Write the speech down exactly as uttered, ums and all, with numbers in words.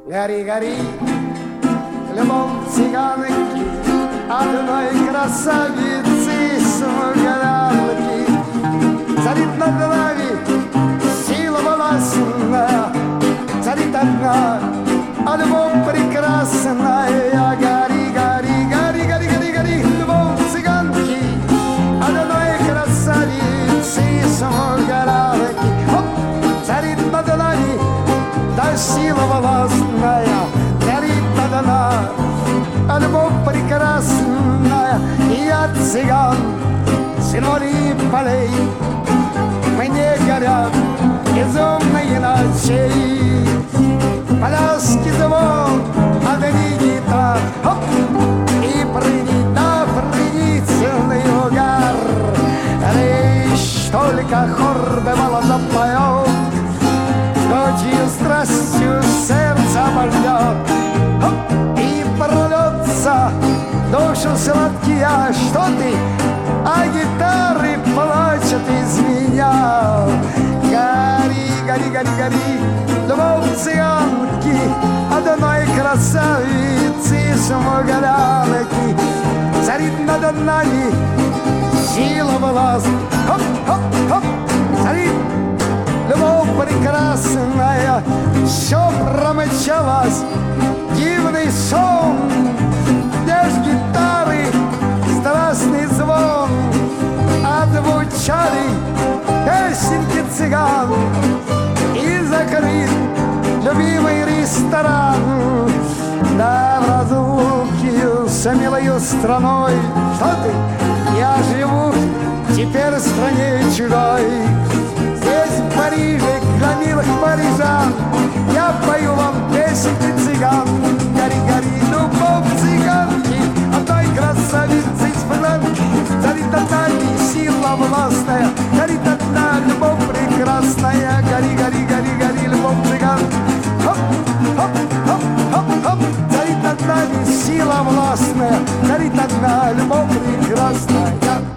Гори, гори, любовь цыганки, одной красавицы смуглянки. Царит над нами сила властная, царит одна, а любовь прекрасная. Гори, гори, гори, гори, гори, гори, любовь цыганки, одной красавицы смуглянки. Царит над нами та сила властная, горит одна, а любовь прекрасная. И от цыган сыновей полей мне горят безумные ночей. Пляски звон, одни гитар, хоп, и прыгнет на пленительный угар. Лишь только хор бывало запоет, ночью страстью сердце обождет, и прольется душу сладкие. Что ты? А гитары плачут из меня. Гори, гори, гори, гори, любовь цыганки, одной красавицы смуглянки. Царит над нами сила власть, хоп, хоп, хоп, царит любовь прекрасная. Все промчалось, дивный сон, где ж гитары, страстный звон, отзвучали песенки цыган, и закрыт любимый ресторан. Да в разлуке с милою страной, что ты? Я живу теперь в стране чужой. Здесь, в Париже, для милых парижан, я пою вам песенки цыган. Гори, гори, любовь цыганки, одной красавицы из Франки. Горит одна сила властная, горит одна любовь прекрасная. Гори, гори, гори, гори, любовь цыганки. Хоп, хоп, хоп, хоп, хоп. Горит одна сила властная, горит одна любовь прекрасная.